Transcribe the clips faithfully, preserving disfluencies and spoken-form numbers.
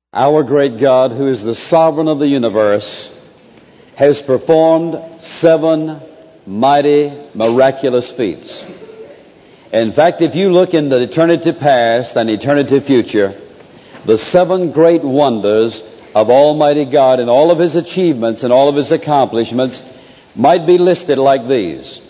Our great God, who is the sovereign of the universe, has performed seven mighty, miraculous feats. In fact, if you look into eternity past and eternity future, the seven great wonders of Almighty God and all of His achievements and all of His accomplishments might be listed like these.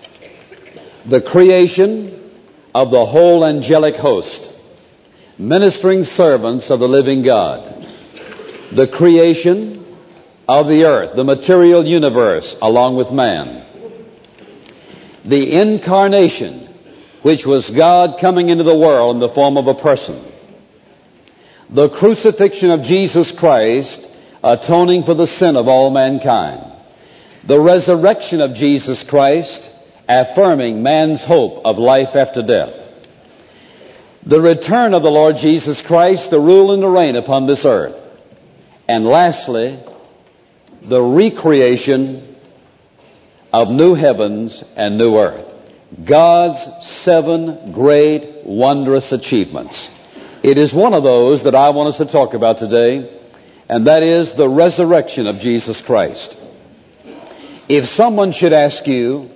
The creation of the whole angelic host, ministering servants of the living God. The creation of the earth, the material universe, along with man. The incarnation, which was God coming into the world in the form of a person. The crucifixion of Jesus Christ, atoning for the sin of all mankind. The resurrection of Jesus Christ, affirming man's hope of life after death. The return of the Lord Jesus Christ to rule and to reign upon this earth. And lastly, the recreation of new heavens and new earth. God's seven great, wondrous achievements. It is one of those that I want us to talk about today, and that is the resurrection of Jesus Christ. If someone should ask you,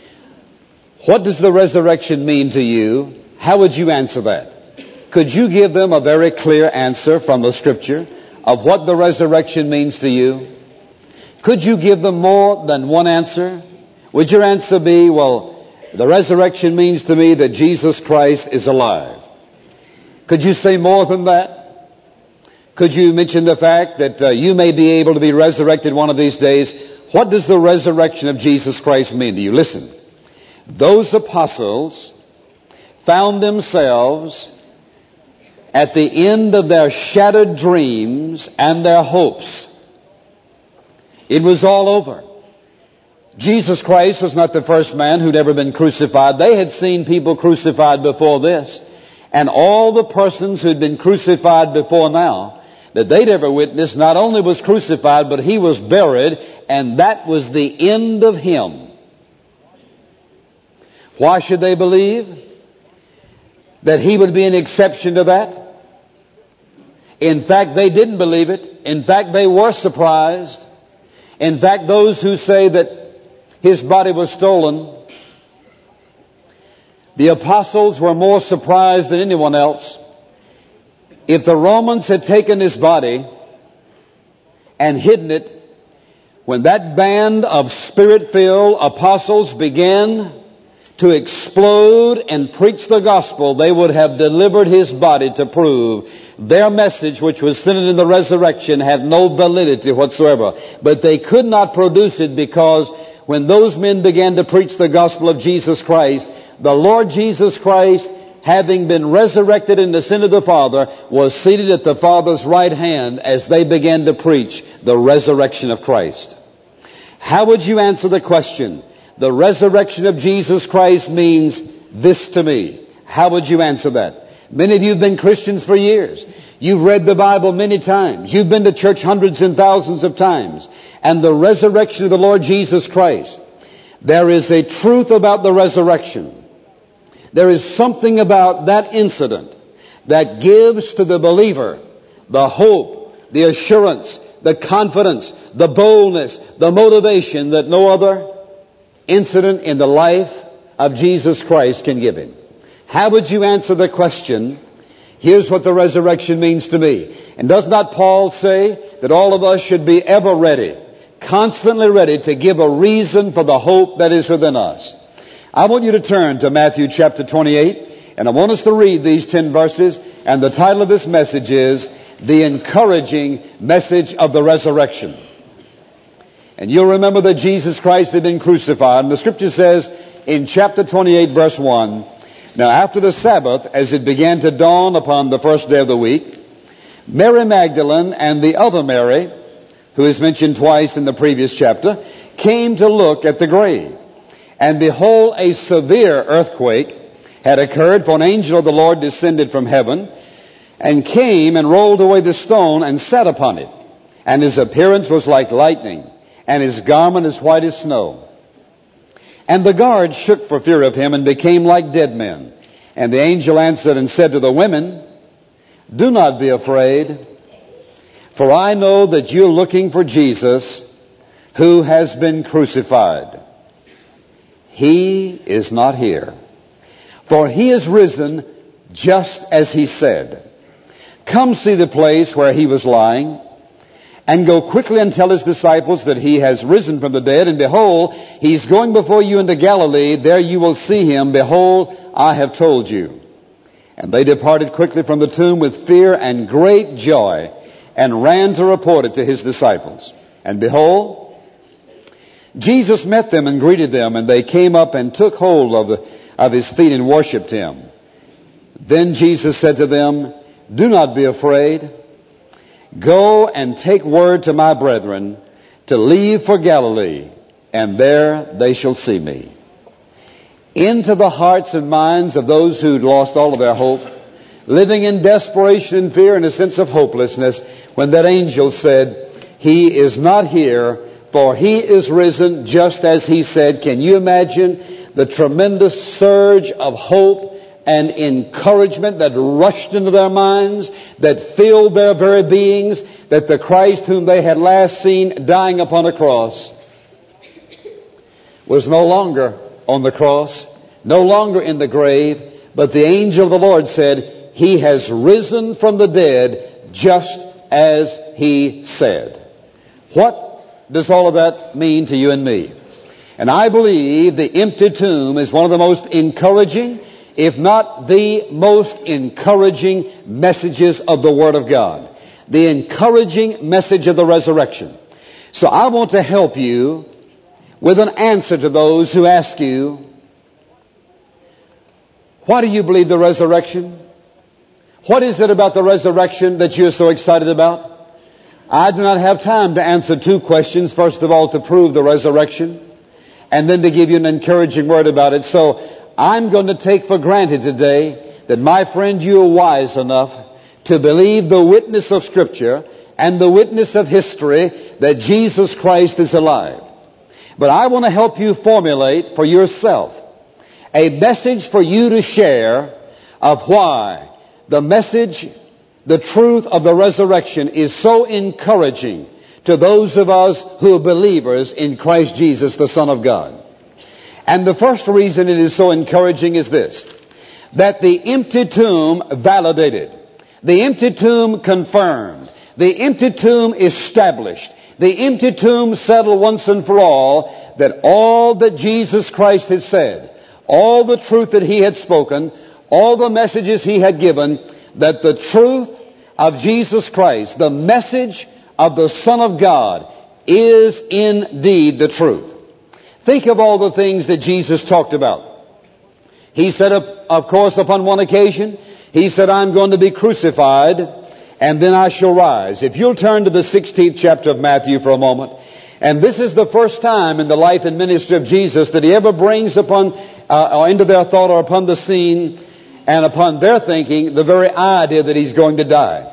what does the resurrection mean to you? How would you answer that? Could you give them a very clear answer from the Scripture of what the resurrection means to you? Could you give them more than one answer? Would your answer be, well, the resurrection means to me that Jesus Christ is alive? Could you say more than that? Could you mention the fact that uh, you may be able to be resurrected one of these days? What does the resurrection of Jesus Christ mean to you? Listen, those apostles found themselves at the end of their shattered dreams and their hopes. It was all over. Jesus Christ was not the first man who'd ever been crucified. They had seen people crucified before this. And all the persons who'd been crucified before now that they'd ever witnessed not only was crucified, but he was buried, and that was the end of him. Why should they believe that he would be an exception to that? In fact, they didn't believe it. In fact, they were surprised. In fact, those who say that his body was stolen, the apostles were more surprised than anyone else. If the Romans had taken his body and hidden it, when that band of spirit-filled apostles began to explode and preach the gospel, they would have delivered his body to prove their message, which was centered in the resurrection, had no validity whatsoever. But they could not produce it because when those men began to preach the gospel of Jesus Christ, the Lord Jesus Christ, having been resurrected in the sin of the Father, was seated at the Father's right hand as they began to preach the resurrection of Christ. How would you answer the question? The resurrection of Jesus Christ means this to me. How would you answer that? Many of you have been Christians for years. You've read the Bible many times. You've been to church hundreds and thousands of times. And the resurrection of the Lord Jesus Christ, there is a truth about the resurrection. There is something about that incident that gives to the believer the hope, the assurance, the confidence, the boldness, the motivation that no other incident in the life of Jesus Christ can give him. How would you answer the question, here's what the resurrection means to me? And does not Paul say that all of us should be ever ready, constantly ready to give a reason for the hope that is within us? I want you to turn to Matthew chapter twenty-eight, and I want us to read these ten verses, and the title of this message is The Encouraging Message of the Resurrection. And you'll remember that Jesus Christ had been crucified, and the Scripture says in chapter twenty-eight, verse one, now after the Sabbath, as it began to dawn upon the first day of the week, Mary Magdalene and the other Mary, who is mentioned twice in the previous chapter, came to look at the grave. And behold, a severe earthquake had occurred, for an angel of the Lord descended from heaven and came and rolled away the stone and sat upon it. And his appearance was like lightning, and his garment as white as snow. And the guards shook for fear of him and became like dead men. And the angel answered and said to the women, Do not be afraid, For I know that you're looking for Jesus who has been crucified. He is not here, for he is risen just as he said. Come see the place where he was lying, and go quickly and tell his disciples that he has risen from the dead, and behold, he's going before you into Galilee. There you will see him. Behold, I have told you. And they departed quickly from the tomb with fear and great joy, and ran to report it to his disciples. And behold, Jesus met them and greeted them, and they came up and took hold of, the, of his feet and worshipped him. Then Jesus said to them, do not be afraid. Go and take word to my brethren to leave for Galilee, and there they shall see me. Into the hearts and minds of those who'd lost all of their hope, living in desperation and fear and a sense of hopelessness, when that angel said, he is not here, for he is risen just as he said. Can you imagine the tremendous surge of hope and encouragement that rushed into their minds, that filled their very beings, that the Christ whom they had last seen dying upon a cross was no longer on the cross, no longer in the grave, but the angel of the Lord said, he has risen from the dead just as he said. What does all of that mean to you and me? And I believe the empty tomb is one of the most encouraging, if not the most encouraging messages of the Word of God. The encouraging message of the resurrection. So I want to help you with an answer to those who ask you, why do you believe the resurrection? What is it about the resurrection that you're so excited about? I do not have time to answer two questions. First of all, to prove the resurrection, and then to give you an encouraging word about it. So I'm going to take for granted today that, my friend, you are wise enough to believe the witness of Scripture and the witness of history that Jesus Christ is alive. But I want to help you formulate for yourself a message for you to share of why the message, the truth of the resurrection is so encouraging to those of us who are believers in Christ Jesus, the Son of God. And the first reason it is so encouraging is this, that the empty tomb validated, the empty tomb confirmed, the empty tomb established, the empty tomb settled once and for all that all that Jesus Christ had said, all the truth that he had spoken, all the messages he had given, that the truth of Jesus Christ, the message of the Son of God, is indeed the truth. Think of all the things that Jesus talked about. He said, of course, upon one occasion, he said, I'm going to be crucified, and then I shall rise. If you'll turn to the sixteenth chapter of Matthew for a moment, and this is the first time in the life and ministry of Jesus that he ever brings upon, uh, or into their thought or upon the scene, and upon their thinking, the very idea that he's going to die.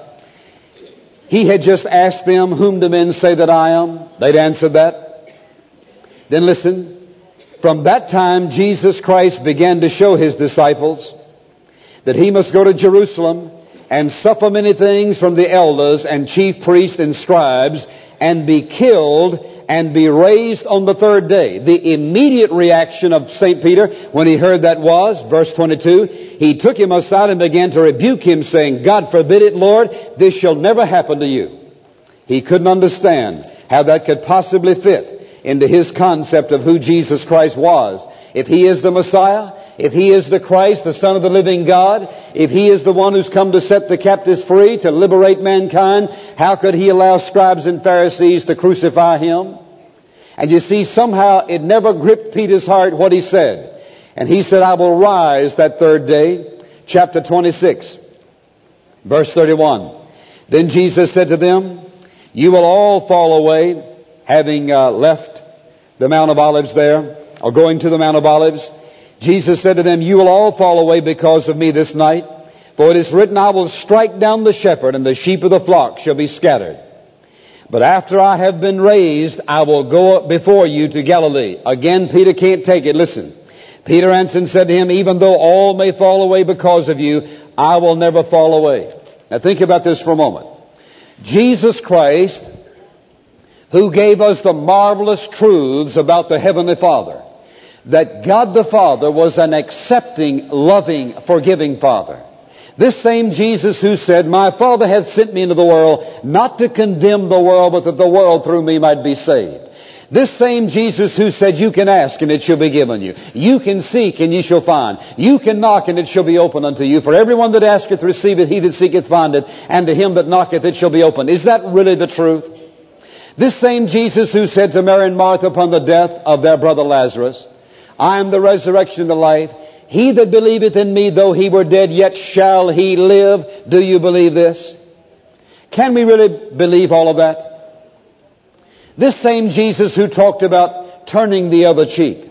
He had just asked them, whom do men say that I am? They'd answered that. Then listen, from that time Jesus Christ began to show his disciples that he must go to Jerusalem and suffer many things from the elders and chief priests and scribes, and be killed and be raised on the third day. The immediate reaction of Saint Peter when he heard that was, verse twenty-two, he took him aside and began to rebuke him, saying, God forbid it, Lord, this shall never happen to you. He couldn't understand how that could possibly fit into his concept of who Jesus Christ was. If he is the Messiah, if he is the Christ, the Son of the living God, if he is the one who's come to set the captives free, to liberate mankind, how could he allow scribes and Pharisees to crucify him? And you see, somehow it never gripped Peter's heart what he said. And he said, I will rise that third day. Chapter twenty-six, verse thirty-one. Then Jesus said to them, you will all fall away, having uh, left the Mount of Olives there, or going to the Mount of Olives. Jesus said to them, you will all fall away because of me this night. For it is written, I will strike down the shepherd, and the sheep of the flock shall be scattered. But after I have been raised, I will go before you to Galilee. Again, Peter can't take it. Listen. Peter answered and said to him, even though all may fall away because of you, I will never fall away. Now think about this for a moment. Jesus Christ, who gave us the marvelous truths about the Heavenly Father, that God the Father was an accepting, loving, forgiving Father. This same Jesus who said, "My Father hath sent me into the world, not to condemn the world, but that the world through me might be saved." This same Jesus who said, "You can ask and it shall be given you. You can seek and ye shall find. You can knock and it shall be opened unto you. For everyone that asketh receiveth, he that seeketh findeth, and to him that knocketh it shall be opened." Is that really the truth? This same Jesus who said to Mary and Martha upon the death of their brother Lazarus, "I am the resurrection and the life. He that believeth in me, though he were dead, yet shall he live." Do you believe this? Can we really believe all of that? This same Jesus who talked about turning the other cheek.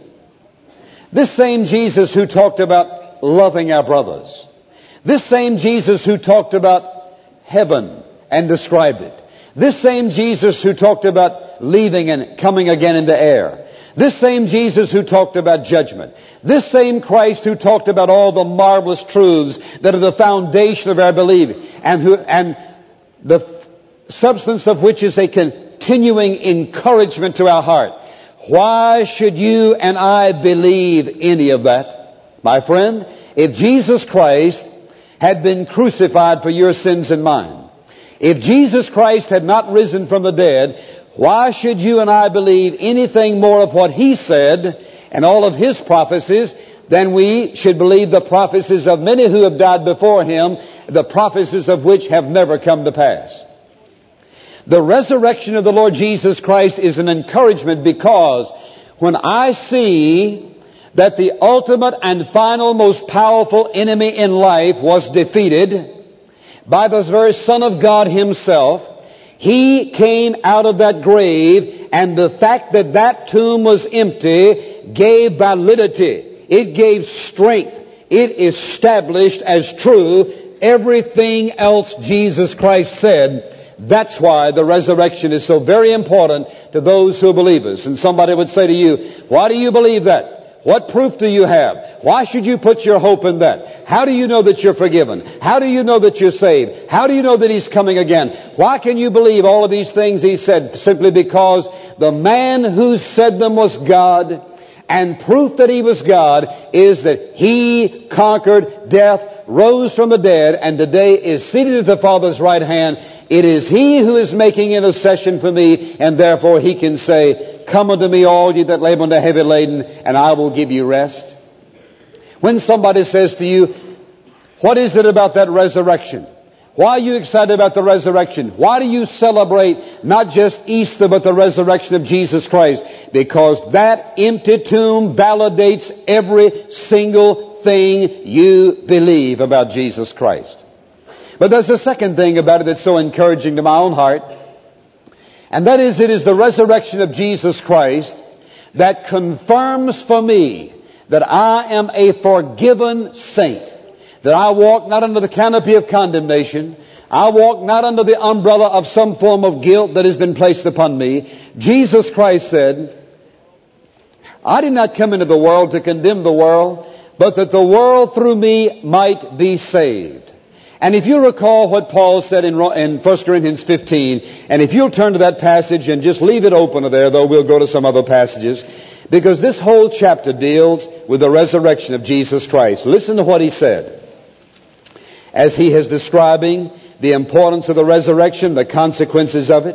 This same Jesus who talked about loving our brothers. This same Jesus who talked about heaven and described it. This same Jesus who talked about leaving and coming again in the air. This same Jesus who talked about judgment. This same Christ who talked about all the marvelous truths that are the foundation of our belief, and who, and the substance of which is a continuing encouragement to our heart. Why should you and I believe any of that? My friend, if Jesus Christ had been crucified for your sins and mine, if Jesus Christ had not risen from the dead, why should you and I believe anything more of what He said and all of His prophecies than we should believe the prophecies of many who have died before Him, the prophecies of which have never come to pass? The resurrection of the Lord Jesus Christ is an encouragement, because when I see that the ultimate and final most powerful enemy in life was defeated by the very Son of God Himself, He came out of that grave, and the fact that that tomb was empty gave validity. It gave strength. It established as true everything else Jesus Christ said. That's why the resurrection is so very important to those who are believers. And somebody would say to you, "Why do you believe that? What proof do you have? Why should you put your hope in that? How do you know that you're forgiven? How do you know that you're saved? How do you know that He's coming again? Why can you believe all of these things He said?" Simply because the man who said them was God, and proof that He was God is that He conquered death, rose from the dead, and today is seated at the Father's right hand. It is He who is making intercession for me, and therefore He can say, "Come unto me, all ye that labor and are heavy laden, and I will give you rest." When somebody says to you, "What is it about that resurrection? Why are you excited about the resurrection? Why do you celebrate not just Easter, but the resurrection of Jesus Christ?" Because that empty tomb validates every single thing you believe about Jesus Christ. But there's a second thing about it that's so encouraging to my own heart. And that is, it is the resurrection of Jesus Christ that confirms for me that I am a forgiven saint. That I walk not under the canopy of condemnation. I walk not under the umbrella of some form of guilt that has been placed upon me. Jesus Christ said, "I did not come into the world to condemn the world, but that the world through me might be saved." And if you recall what Paul said in, in First Corinthians fifteen, and if you'll turn to that passage and just leave it open there, though we'll go to some other passages, because this whole chapter deals with the resurrection of Jesus Christ. Listen to what he said as he is describing the importance of the resurrection, the consequences of it.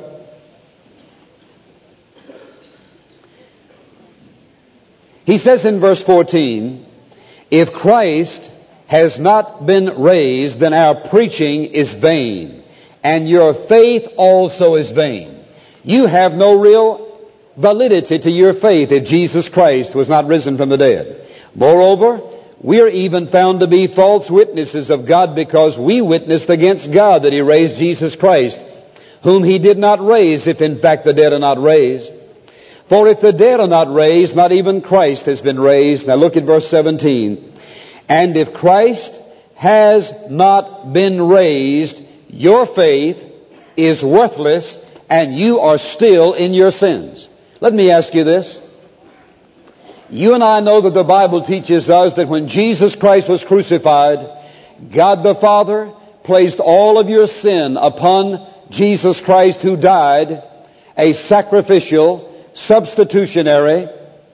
He says in verse fourteen, "If Christ has not been raised, then our preaching is vain, and your faith also is vain." You have no real validity to your faith if Jesus Christ was not risen from the dead. Moreover, we are even found to be false witnesses of God, because we witnessed against God that He raised Jesus Christ, whom He did not raise, if in fact the dead are not raised. For if the dead are not raised, not even Christ has been raised. Now look at verse seventeen. "And if Christ has not been raised, your faith is worthless, and you are still in your sins." Let me ask you this. You and I know that the Bible teaches us that when Jesus Christ was crucified, God the Father placed all of your sin upon Jesus Christ, who died a sacrificial, substitutionary,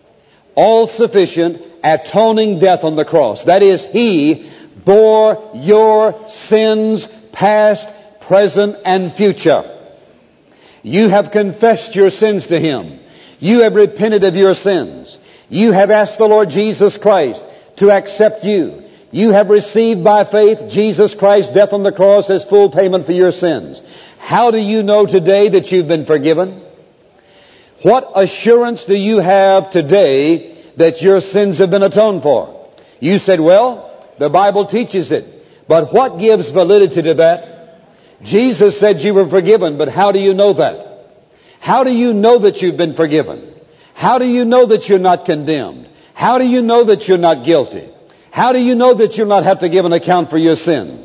all-sufficient, atoning death on the cross. That is, He bore your sins, past, present, and future. You have confessed your sins to Him. You have repented of your sins. You have asked the Lord Jesus Christ to accept you. You have received by faith Jesus Christ's death on the cross as full payment for your sins. How do you know today that you've been forgiven? What assurance do you have today that your sins have been atoned for? You said, well, the Bible teaches it. But what gives validity to that? Jesus said you were forgiven, but how do you know that? How do you know that you've been forgiven? How do you know that you're not condemned? How do you know that you're not guilty? How do you know that you'll not have to give an account for your sin?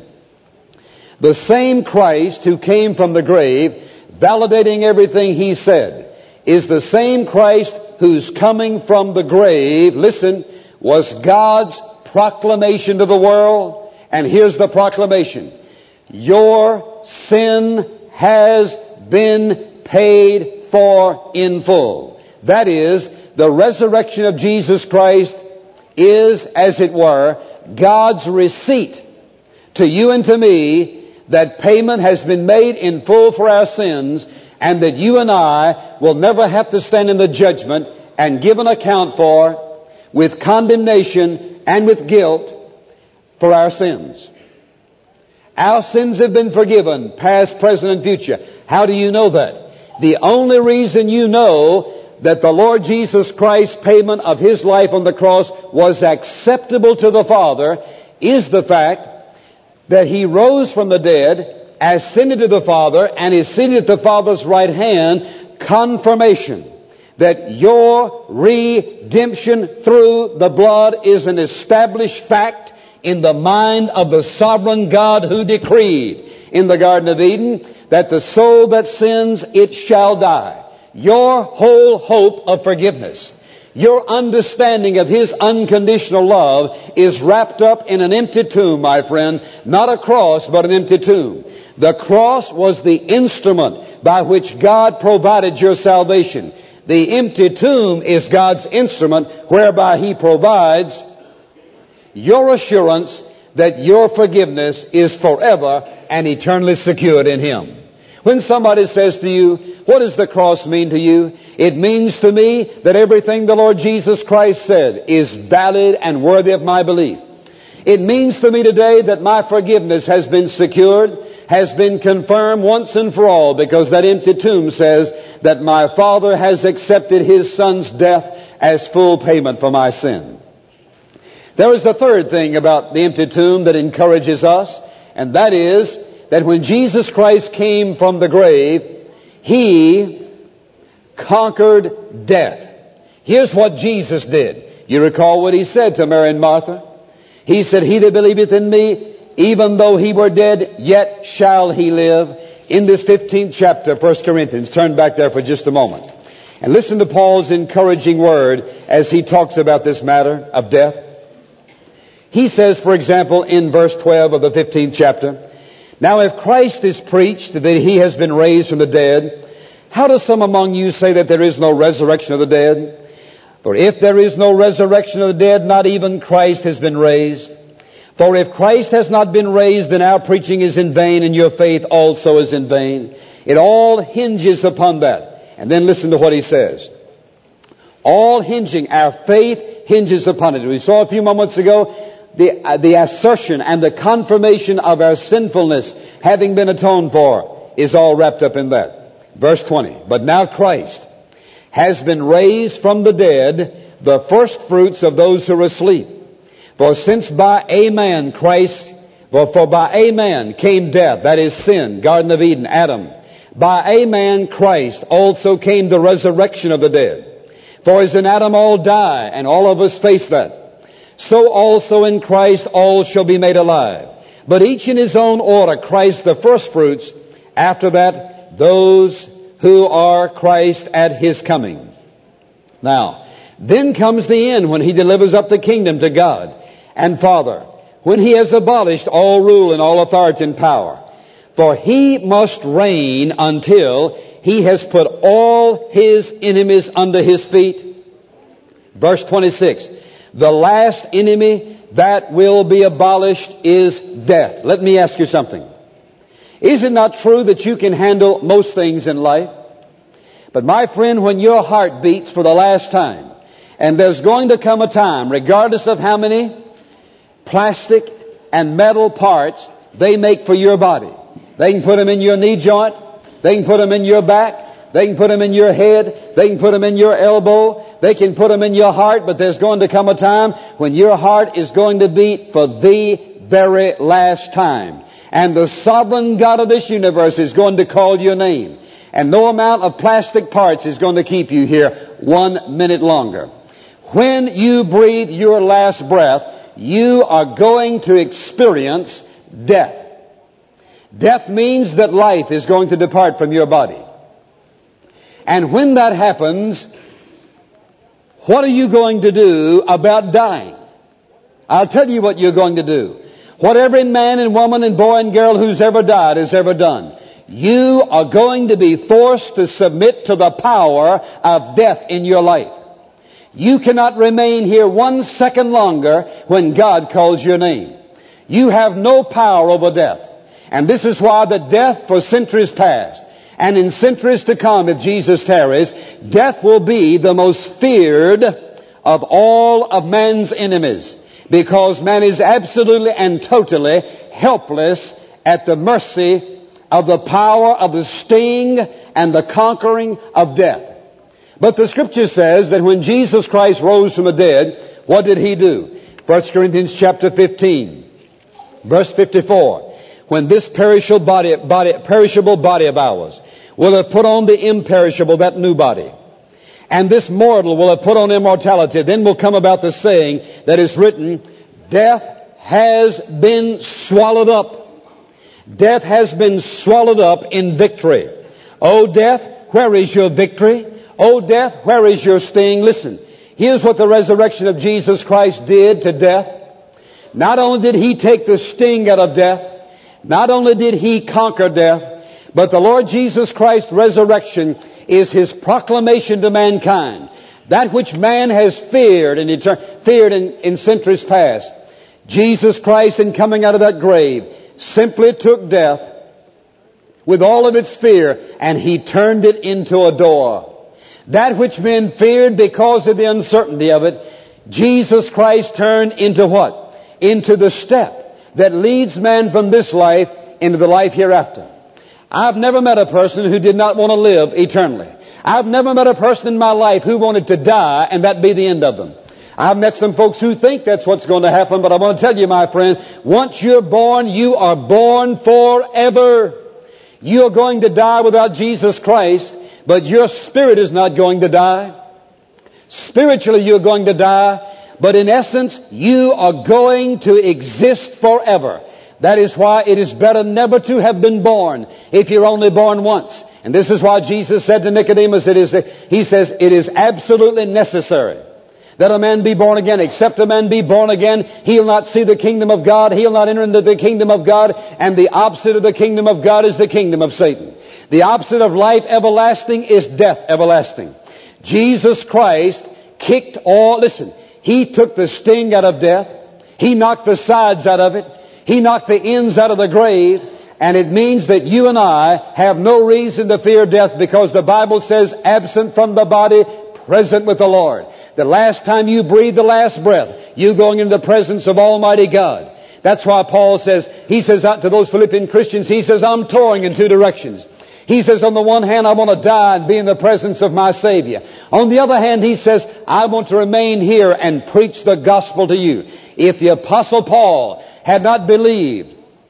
The same Christ who came from the grave, validating everything He said, is the same Christ whose coming from the grave, listen, was God's proclamation to the world. And here's the proclamation. Your sin has been paid for in full. That is, the resurrection of Jesus Christ is, as it were, God's receipt to you and to me that payment has been made in full for our sins, and that you and I will never have to stand in the judgment and give an account for, with condemnation and with guilt, for our sins. Our sins have been forgiven, past, present, and future. How do you know that? The only reason you know that the Lord Jesus Christ's payment of His life on the cross was acceptable to the Father is the fact that He rose from the dead, ascended to the Father, and is seated at the Father's right hand. Confirmation that your redemption through the blood is an established fact in the mind of the sovereign God who decreed in the Garden of Eden that the soul that sins, it shall die. Your whole hope of forgiveness, your understanding of His unconditional love is wrapped up in an empty tomb, my friend. Not a cross, but an empty tomb. The cross was the instrument by which God provided your salvation. The empty tomb is God's instrument whereby He provides your assurance that your forgiveness is forever and eternally secured in Him. When somebody says to you, what does the cross mean to you? It means to me that everything the Lord Jesus Christ said is valid and worthy of my belief. It means to me today that my forgiveness has been secured, has been confirmed once and for all, because that empty tomb says that my Father has accepted His Son's death as full payment for my sin. There is a third thing about the empty tomb that encourages us, and that is that when Jesus Christ came from the grave, He conquered death. Here's what Jesus did. You recall what He said to Mary and Martha? He said, he that believeth in me, even though he were dead, yet shall he live. In this fifteenth chapter of First Corinthians, turn back there for just a moment. And listen to Paul's encouraging word as he talks about this matter of death. He says, for example, in verse twelve of the fifteenth chapter, now if Christ is preached that He has been raised from the dead, how do some among you say that there is no resurrection of the dead? For if there is no resurrection of the dead, not even Christ has been raised. For if Christ has not been raised, then our preaching is in vain, and your faith also is in vain. It all hinges upon that. And then listen to what he says. All hinging, our faith hinges upon it. We saw a few moments ago the, uh, the assertion and the confirmation of our sinfulness having been atoned for is all wrapped up in that. Verse twenty, but now Christ has been raised from the dead, the first fruits of those who are asleep. For since by a man Christ, well, for by a man came death, that is sin, Garden of Eden, Adam. By a man Christ also came the resurrection of the dead. For as in Adam all die, and all of us face that, so also in Christ all shall be made alive. But each in his own order, Christ the first fruits, after that those who are Christ at His coming. Now, then comes the end when He delivers up the kingdom to God and Father, when He has abolished all rule and all authority and power. For he must reign until he has put all his enemies under his feet. Verse twenty-six. The last enemy that will be abolished is death. Let me ask you something. Is it not true that you can handle most things in life? But my friend, when your heart beats for the last time, and there's going to come a time, regardless of how many plastic and metal parts they make for your body, they can put them in your knee joint, they can put them in your back, they can put them in your head, they can put them in your elbow, they can put them in your heart, but there's going to come a time when your heart is going to beat for the very last time. And the sovereign God of this universe is going to call your name. And no amount of plastic parts is going to keep you here one minute longer. When you breathe your last breath, you are going to experience death. Death means that life is going to depart from your body. And when that happens, what are you going to do about dying? I'll tell you what you're going to do. What every man and woman and boy and girl who's ever died has ever done. You are going to be forced to submit to the power of death in your life. You cannot remain here one second longer when God calls your name. You have no power over death. And this is why the death for centuries past and in centuries to come, if Jesus tarries, death will be the most feared of all of man's enemies, because man is absolutely and totally helpless at the mercy of the power of the sting and the conquering of death. But the Scripture says that when Jesus Christ rose from the dead, what did He do? First Corinthians chapter fifteen, verse fifty-four. When this perishable body, body, perishable body of ours will have put on the imperishable, that new body, and this mortal will have put on immortality, then will come about the saying that is written, death has been swallowed up. Death has been swallowed up in victory. O death, where is your victory? O death, where is your sting? Listen, here's what the resurrection of Jesus Christ did to death. Not only did He take the sting out of death, not only did He conquer death, but the Lord Jesus Christ's resurrection is His proclamation to mankind. That which man has feared in, etern- feared in, in centuries past. Jesus Christ, in coming out of that grave, simply took death with all of its fear and He turned it into a door. That which men feared because of the uncertainty of it, Jesus Christ turned into what? Into the step that leads man from this life into the life hereafter. I've never met a person who did not want to live eternally. I've never met a person in my life who wanted to die and that be the end of them. I've met some folks who think that's what's going to happen, but I want to tell you, my friend, once you're born, you are born forever. You're going to die without Jesus Christ, but your spirit is not going to die. Spiritually, you're going to die, but in essence, you are going to exist forever. That is why it is better never to have been born if you're only born once. And this is why Jesus said to Nicodemus, it is, He says, it is absolutely necessary that a man be born again. Except a man be born again, he'll not see the kingdom of God. He'll not enter into the kingdom of God. And the opposite of the kingdom of God is the kingdom of Satan. The opposite of life everlasting is death everlasting. Jesus Christ kicked all, listen, He took the sting out of death. He knocked the sides out of it. He knocked the ends out of the grave. And it means that you and I have no reason to fear death, because the Bible says, absent from the body, present with the Lord. The last time you breathe the last breath, you're going into the presence of Almighty God. That's why Paul says, he says out to those Philippian Christians, he says, I'm touring in two directions. He says, on the one hand, I want to die and be in the presence of my Savior. On the other hand, he says, I want to remain here and preach the gospel to you. If the Apostle Paul had not believed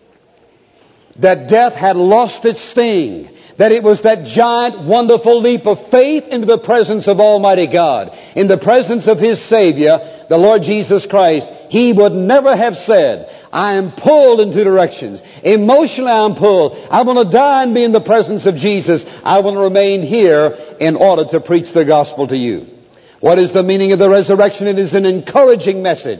that death had lost its sting, that it was that giant, wonderful leap of faith into the presence of Almighty God, in the presence of His Savior, the Lord Jesus Christ, he would never have said, I am pulled in two directions. Emotionally, I'm pulled. I want to die and be in the presence of Jesus. I want to remain here in order to preach the gospel to you. What is the meaning of the resurrection? It is an encouraging message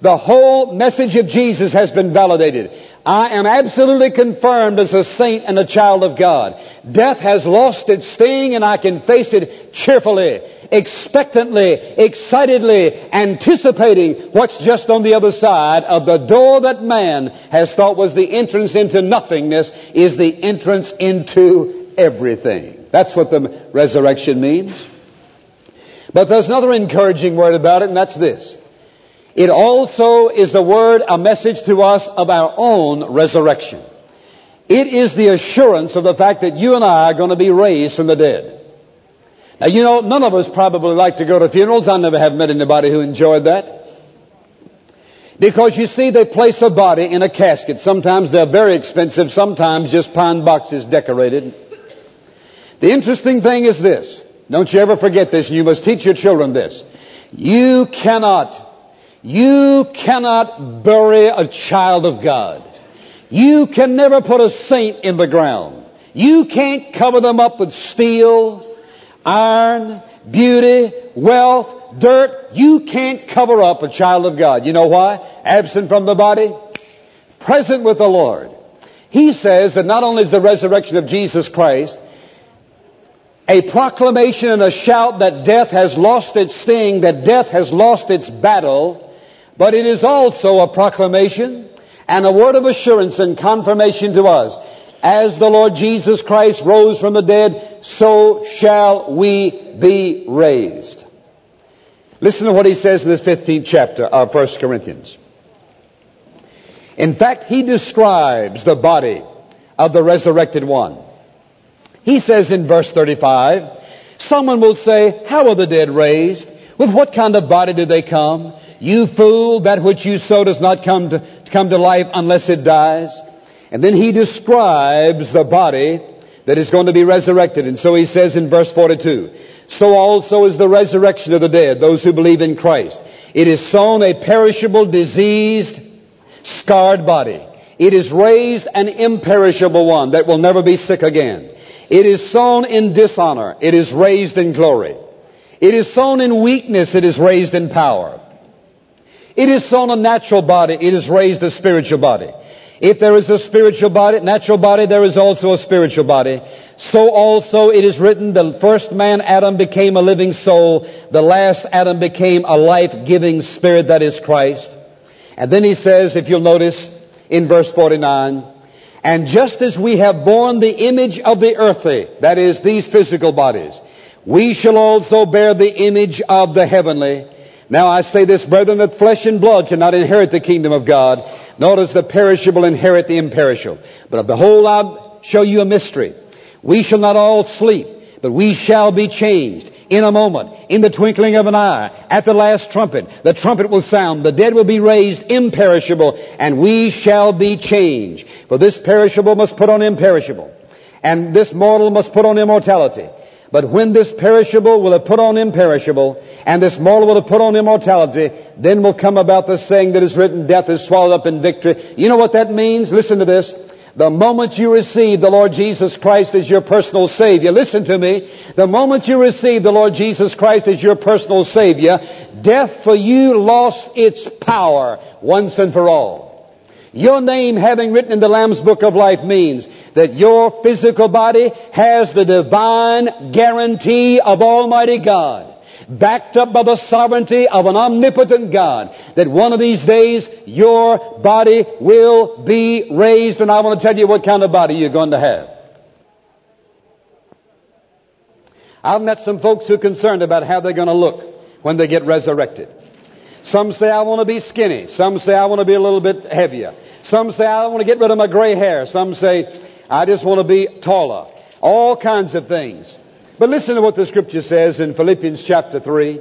The whole message of Jesus has been validated. I am absolutely confirmed as a saint and a child of God. Death has lost its sting, and I can face it cheerfully, expectantly, excitedly, anticipating what's just on the other side of the door that man has thought was the entrance into nothingness is the entrance into everything. That's what the resurrection means. But there's another encouraging word about it, and that's this. It also is a word, a message to us of our own resurrection. It is the assurance of the fact that you and I are going to be raised from the dead. Now, you know, none of us probably like to go to funerals. I never have met anybody who enjoyed that. Because you see, they place a body in a casket. Sometimes they're very expensive, sometimes just pine boxes decorated. The interesting thing is this. Don't you ever forget this, and you must teach your children this. You cannot You cannot bury a child of God. You can never put a saint in the ground. You can't cover them up with steel, iron, beauty, wealth, dirt. You can't cover up a child of God. You know why? Absent from the body, present with the Lord. He says that not only is the resurrection of Jesus Christ a proclamation and a shout that death has lost its sting, that death has lost its battle, but it is also a proclamation and a word of assurance and confirmation to us. As the Lord Jesus Christ rose from the dead, so shall we be raised. Listen to what he says in this fifteenth chapter of First Corinthians. In fact, he describes the body of the resurrected one. He says in verse thirty-five, someone will say, how are the dead raised? With what kind of body do they come? You fool, that which you sow does not come to, come to life unless it dies. And then he describes the body that is going to be resurrected. And so he says in verse forty-two, so also is the resurrection of the dead, those who believe in Christ. It is sown a perishable, diseased, scarred body. It is raised an imperishable one that will never be sick again. It is sown in dishonor. It is raised in glory. It is sown in weakness. It is raised in power. It is sown a natural body. It is raised a spiritual body. If there is a spiritual body, natural body, there is also a spiritual body. So also it is written, the first man, Adam, became a living soul. The last Adam became a life-giving spirit, that is Christ. And then he says, if you'll notice, in verse forty-nine, and just as we have borne the image of the earthly, that is, these physical bodies, we shall also bear the image of the heavenly. Now I say this, brethren, that flesh and blood cannot inherit the kingdom of God, nor does the perishable inherit the imperishable. But behold, I show you a mystery. We shall not all sleep, but we shall be changed in a moment, in the twinkling of an eye, at the last trumpet. The trumpet will sound, the dead will be raised imperishable, and we shall be changed. For this perishable must put on imperishable, and this mortal must put on immortality. But when this perishable will have put on imperishable, and this mortal will have put on immortality, then will come about the saying that is written, death is swallowed up in victory. You know what that means? Listen to this. The moment you receive the Lord Jesus Christ as your personal Savior, listen to me, the moment you receive the Lord Jesus Christ as your personal Savior, death for you lost its power once and for all. Your name having written in the Lamb's Book of Life means that your physical body has the divine guarantee of Almighty God, backed up by the sovereignty of an omnipotent God, that one of these days your body will be raised. And I want to tell you what kind of body you're going to have. I've met some folks who are concerned about how they're going to look when they get resurrected. Some say, I want to be skinny. Some say, I want to be a little bit heavier. Some say, I want to get rid of my gray hair. Some say, I just want to be taller. All kinds of things. But listen to what the Scripture says in Philippians chapter three.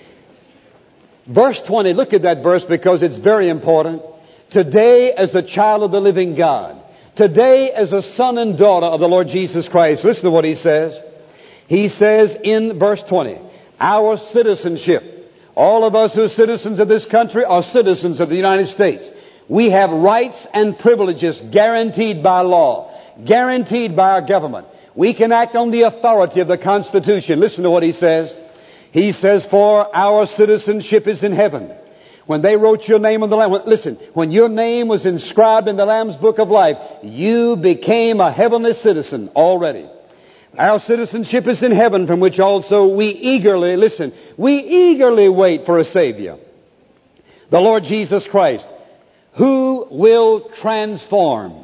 Verse twenty, look at that verse because it's very important. Today, as a child of the living God, today as a son and daughter of the Lord Jesus Christ, listen to what he says. He says in verse twenty, our citizenship. All of us who are citizens of this country are citizens of the United States. We have rights and privileges guaranteed by law, guaranteed by our government. We can act on the authority of the Constitution. Listen to what he says. He says, for our citizenship is in heaven, When they wrote your name on the Lamb, listen, when your name was inscribed in the Lamb's Book of Life, you became a heavenly citizen already. Our citizenship is in heaven, from which also we eagerly, listen, we eagerly wait for a Savior, the Lord Jesus Christ, who will transform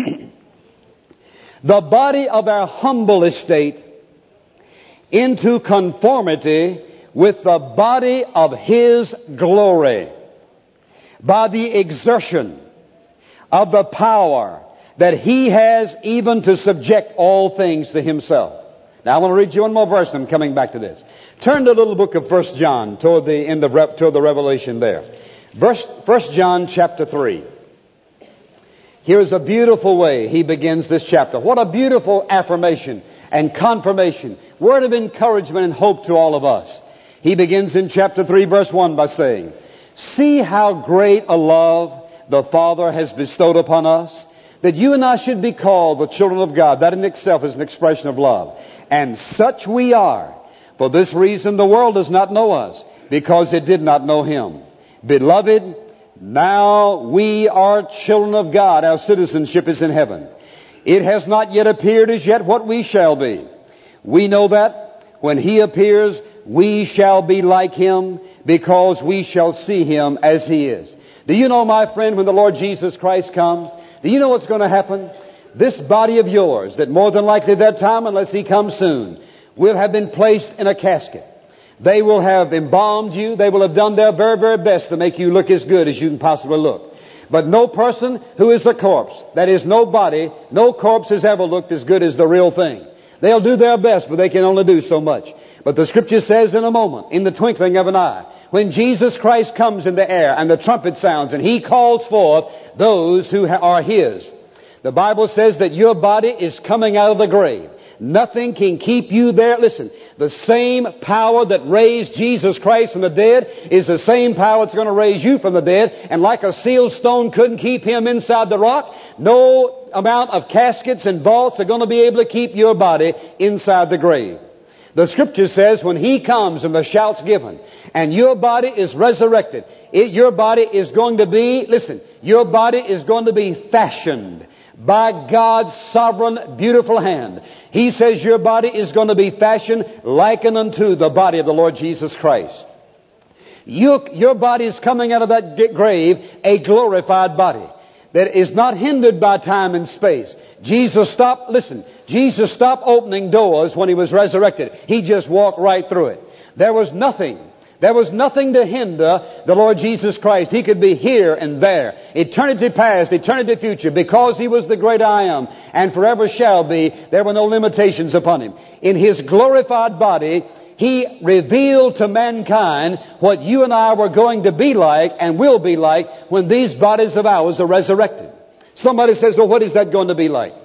the body of our humble estate into conformity with the body of His glory by the exertion of the power that He has even to subject all things to Himself. Now I want to read you one more verse and I'm coming back to this. Turn to the little book of First John toward the end of toward the Revelation there. Verse, First John chapter three. Here's a beautiful way he begins this chapter. What a beautiful affirmation and confirmation, word of encouragement and hope to all of us. He begins in chapter three, verse one by saying, "See how great a love the Father has bestowed upon us, that you and I should be called the children of God." That in itself is an expression of love. "And such we are. For this reason the world does not know us, because it did not know Him. Beloved, now we are children of God. Our citizenship is in heaven. It has not yet appeared as yet what we shall be. We know that when He appears, we shall be like Him, because we shall see Him as He is." Do you know, my friend, when the Lord Jesus Christ comes, do you know what's going to happen? This body of yours, that more than likely that time, unless He comes soon, will have been placed in a casket. They will have embalmed you. They will have done their very, very best to make you look as good as you can possibly look. But no person who is a corpse, that is no body, no corpse has ever looked as good as the real thing. They'll do their best, but they can only do so much. But the Scripture says in a moment, in the twinkling of an eye, when Jesus Christ comes in the air and the trumpet sounds and He calls forth those who are His, the Bible says that your body is coming out of the grave. Nothing can keep you there. Listen, the same power that raised Jesus Christ from the dead is the same power that's going to raise you from the dead. And like a sealed stone couldn't keep Him inside the rock, no amount of caskets and vaults are going to be able to keep your body inside the grave. The Scripture says when He comes and the shout's given and your body is resurrected, it, your body is going to be, listen, your body is going to be fashioned by God's sovereign, beautiful hand. He says your body is going to be fashioned likened unto the body of the Lord Jesus Christ. You, your body is coming out of that grave a glorified body that is not hindered by time and space. Jesus stopped, listen, Jesus stopped opening doors when He was resurrected. He just walked right through it. There was nothing. There was nothing to hinder the Lord Jesus Christ. He could be here and there, eternity past, eternity future, because He was the great I Am and forever shall be. There were no limitations upon Him. In His glorified body, He revealed to mankind what you and I were going to be like and will be like when these bodies of ours are resurrected. Somebody says, well, what is that going to be like?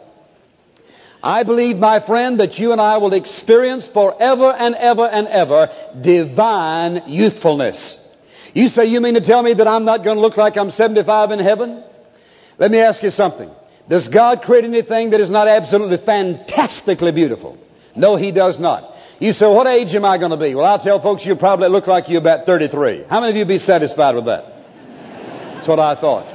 I believe, my friend, that you and I will experience forever and ever and ever divine youthfulness. You say, you mean to tell me that I'm not going to look like I'm seventy-five in heaven? Let me ask you something. Does God create anything that is not absolutely fantastically beautiful? No, He does not. You say, what age am I going to be? Well, I'll tell folks you probably look like you're about thirty-three. How many of you be satisfied with that? That's what I thought.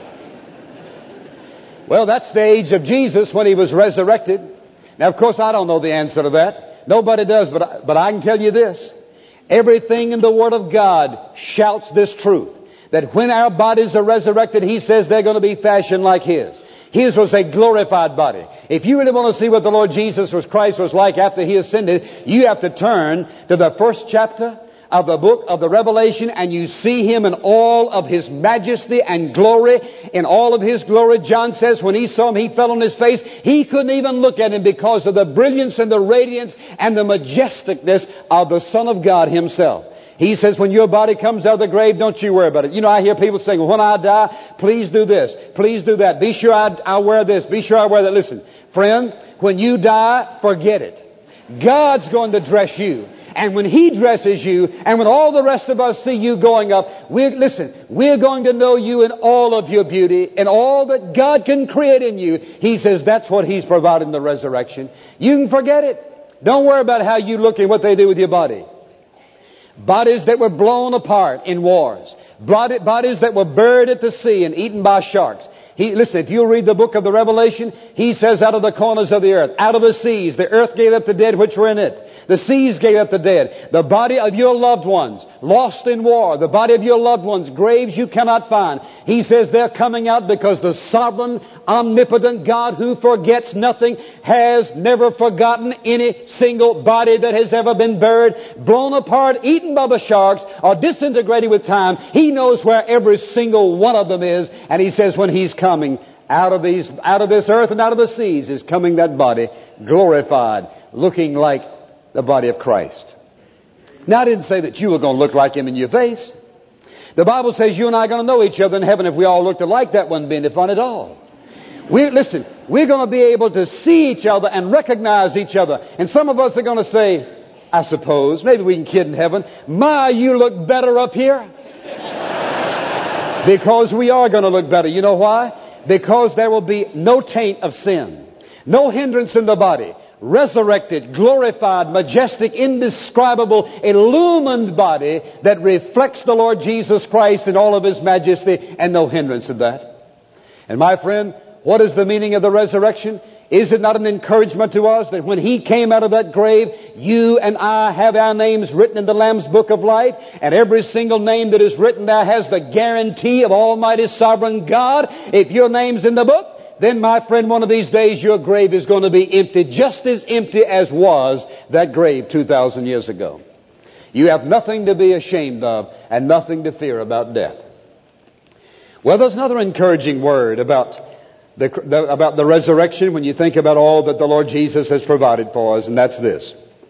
Well, that's the age of Jesus when He was resurrected. Now, of course, I don't know the answer to that. Nobody does, but I, but I can tell you this. Everything in the Word of God shouts this truth, that when our bodies are resurrected, He says they're going to be fashioned like His. His was a glorified body. If you really want to see what the Lord Jesus Christ was like after He ascended, you have to turn to the first chapter of the book of the Revelation, and you see Him in all of His majesty and glory. In all of His glory, John says when he saw Him, he fell on his face. He couldn't even look at Him because of the brilliance and the radiance and the majesticness of the Son of God Himself. He says, when your body comes out of the grave, don't you worry about it. You know, I hear people saying, well, when I die, please do this, please do that. Be sure I, I wear this, be sure I wear that. Listen, friend, when you die, forget it. God's going to dress you. And when He dresses you, and when all the rest of us see you going up, we're, listen, we're going to know you in all of your beauty, and all that God can create in you. He says that's what He's provided in the resurrection. You can forget it. Don't worry about how you look and what they do with your body. bodies that were blown apart in wars, body- bodies that were buried at the sea and eaten by sharks. He, listen, if you read the book of the Revelation, he says out of the corners of the earth, out of the seas, the earth gave up the dead which were in it. The seas gave up the dead. The body of your loved ones, lost in war, the body of your loved ones, graves you cannot find. He says they're coming out because the sovereign, omnipotent God who forgets nothing has never forgotten any single body that has ever been buried, blown apart, eaten by the sharks, or disintegrated with time. He knows where every single one of them is, and he says when he's coming out of these, out of this earth and out of the seas is coming that body, glorified, looking like the body of Christ. Now, I didn't say that you were going to look like Him in your face. The Bible says you and I are going to know each other in heaven. If we all looked alike, that wouldn't be any fun at all. We, listen, we're going to be able to see each other and recognize each other. And some of us are going to say, I suppose, maybe we can kid in heaven, my, you look better up here. Because we are going to look better. You know why? Because there will be no taint of sin, no hindrance in the body. Resurrected, glorified, majestic, indescribable, illumined body that reflects the Lord Jesus Christ in all of His majesty, and no hindrance in that. And my friend, what is the meaning of the resurrection? Is it not an encouragement to us that when He came out of that grave, you and I have our names written in the Lamb's Book of Life, and every single name that is written there has the guarantee of Almighty Sovereign God? If your name's in the book, then, my friend, one of these days your grave is going to be empty, just as empty as was that grave two thousand years ago. You have nothing to be ashamed of and nothing to fear about death. Well, there's another encouraging word about the, the, about the resurrection when you think about all that the Lord Jesus has provided for us, and that's this.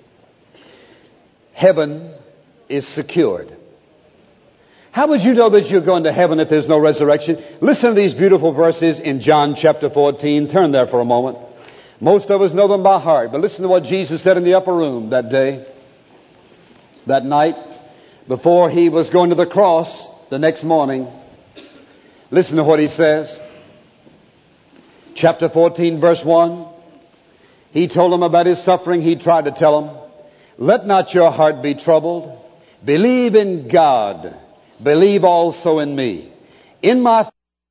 Heaven is secured. How would you know that you're going to heaven if there's no resurrection? Listen to these beautiful verses in John chapter fourteen. Turn there for a moment. Most of us know them by heart, but listen to what Jesus said in the upper room that day, that night, before He was going to the cross the next morning. Listen to what He says. Chapter fourteen, verse one. He told them about His suffering. He tried to tell them, let not your heart be troubled. Believe in God. Believe also in me. In my,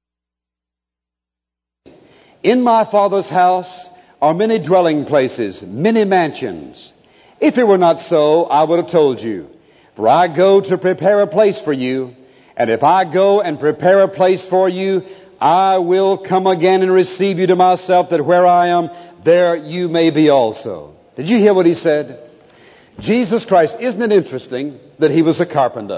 in my Father's house are many dwelling places, many mansions. If it were not so, I would have told you. For I go to prepare a place for you. And if I go and prepare a place for you, I will come again and receive you to myself, that where I am, there you may be also. Did you hear what He said? Jesus Christ, isn't it interesting that He was a carpenter?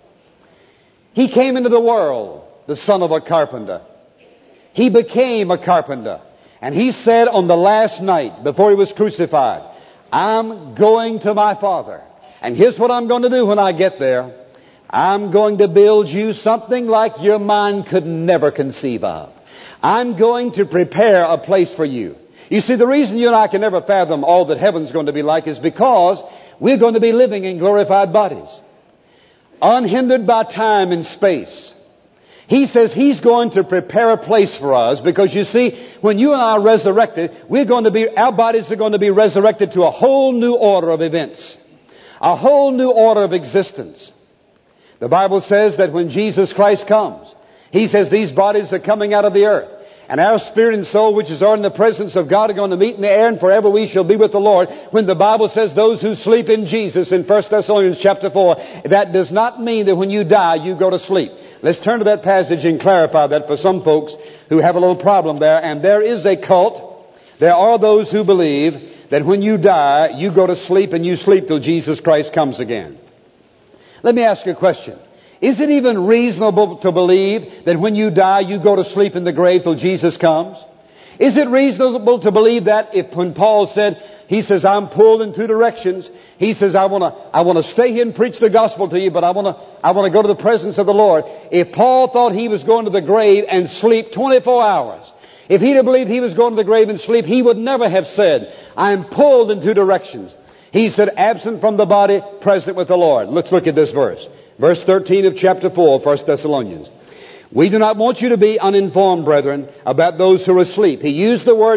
He came into the world, the son of a carpenter. He became a carpenter. And He said on the last night before He was crucified, I'm going to my Father. And here's what I'm going to do when I get there. I'm going to build you something like your mind could never conceive of. I'm going to prepare a place for you. You see, the reason you and I can never fathom all that heaven's going to be like is because we're going to be living in glorified bodies, unhindered by time and space. He says He's going to prepare a place for us because, you see, when you and I are resurrected, we're going to be, our bodies are going to be resurrected to a whole new order of events, a whole new order of existence. The Bible says that when Jesus Christ comes, He says these bodies are coming out of the earth. And our spirit and soul, which is in the presence of God, are going to meet in the air, and forever we shall be with the Lord. When the Bible says those who sleep in Jesus in First Thessalonians chapter four, that does not mean that when you die, you go to sleep. Let's turn to that passage and clarify that for some folks who have a little problem there. And there is a cult. There are those who believe that when you die, you go to sleep, and you sleep till Jesus Christ comes again. Let me ask you a question. Is it even reasonable to believe that when you die, you go to sleep in the grave till Jesus comes? Is it reasonable to believe that if when Paul said, he says, I'm pulled in two directions. He says, I want to, I want to stay here and preach the gospel to you, but I want to, I want to go to the presence of the Lord. If Paul thought he was going to the grave and sleep twenty-four hours, if he'd have believed he was going to the grave and sleep, he would never have said, I am pulled in two directions. He said, absent from the body, present with the Lord. Let's look at this verse. Verse thirteen of chapter four, First Thessalonians. We do not want you to be uninformed, brethren, about those who are asleep. He used the word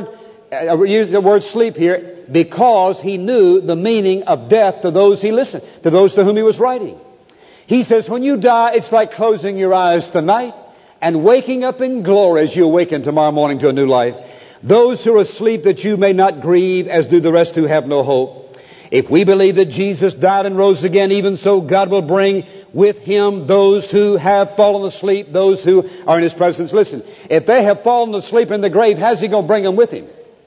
I use the word sleep here because he knew the meaning of death to those he listened, to those to whom he was writing. He says, when you die, it's like closing your eyes tonight and waking up in glory as you awaken tomorrow morning to a new life. Those who are asleep, that you may not grieve as do the rest who have no hope. If we believe that Jesus died and rose again, even so God will bring with him those who have fallen asleep, those who are in his presence. Listen, if they have fallen asleep in the grave, how's he going to bring them with him?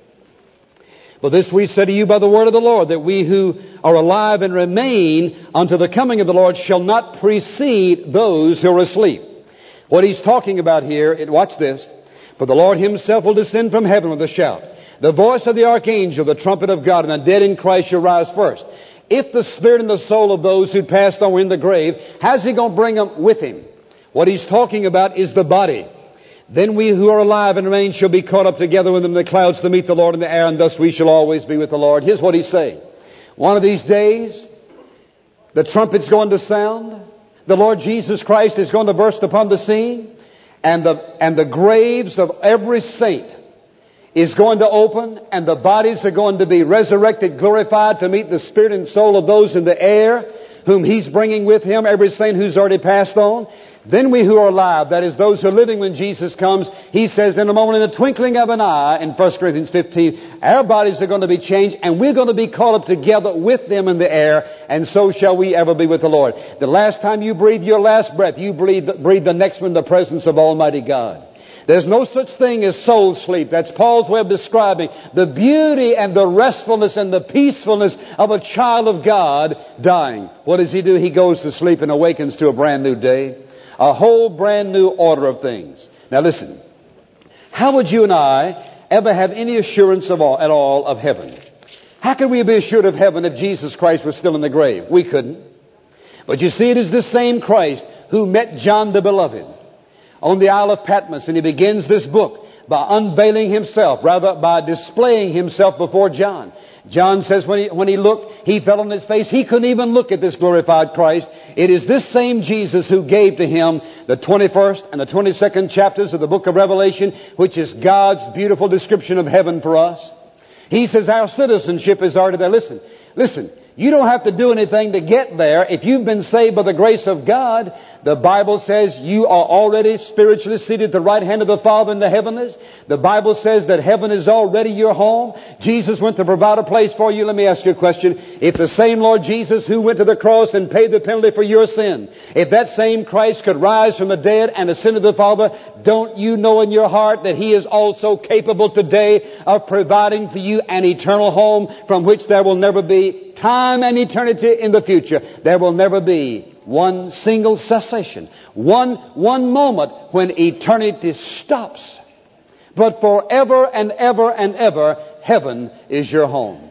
But this we say to you by the word of the Lord, that we who are alive and remain unto the coming of the Lord shall not precede those who are asleep. What he's talking about here, and watch this, for the Lord himself will descend from heaven with a shout, the voice of the archangel, the trumpet of God, and the dead in Christ shall rise first. If the spirit and the soul of those who passed on were in the grave, how's he going to bring them with him? What he's talking about is the body. Then we who are alive and remain shall be caught up together with them in the clouds to meet the Lord in the air, and thus we shall always be with the Lord. Here's what he's saying. One of these days, the trumpet's going to sound. The Lord Jesus Christ is going to burst upon the scene, and the, and the graves of every saint is going to open, and the bodies are going to be resurrected, glorified to meet the spirit and soul of those in the air, whom he's bringing with him, every saint who's already passed on. Then we who are alive, that is those who are living when Jesus comes, he says in a moment, in the twinkling of an eye, in First Corinthians fifteen, our bodies are going to be changed, and we're going to be caught up together with them in the air, and so shall we ever be with the Lord. The last time you breathe your last breath, you breathe, breathe the next one in the presence of Almighty God. There's no such thing as soul sleep. That's Paul's way of describing the beauty and the restfulness and the peacefulness of a child of God dying. What does he do? He goes to sleep and awakens to a brand new day. A whole brand new order of things. Now listen. How would you and I ever have any assurance of all, at all of heaven? How could we be assured of heaven if Jesus Christ was still in the grave? We couldn't. But you see, it is this same Christ who met John the Beloved on the Isle of Patmos, and he begins this book by unveiling himself, rather by displaying himself before John. John says when he, when he looked, he fell on his face. He couldn't even look at this glorified Christ. It is this same Jesus who gave to him the twenty-first and the twenty-second chapters of the book of Revelation, which is God's beautiful description of heaven for us. He says our citizenship is already there. Listen, listen. You don't have to do anything to get there. If you've been saved by the grace of God, the Bible says you are already spiritually seated at the right hand of the Father in the heavenlies. The Bible says that heaven is already your home. Jesus went to provide a place for you. Let me ask you a question. If the same Lord Jesus who went to the cross and paid the penalty for your sin, if that same Christ could rise from the dead and ascend to the Father, don't you know in your heart that He is also capable today of providing for you an eternal home from which there will never be time and eternity in the future? There will never be one single cessation, one, one moment when eternity stops. But forever and ever and ever, heaven is your home.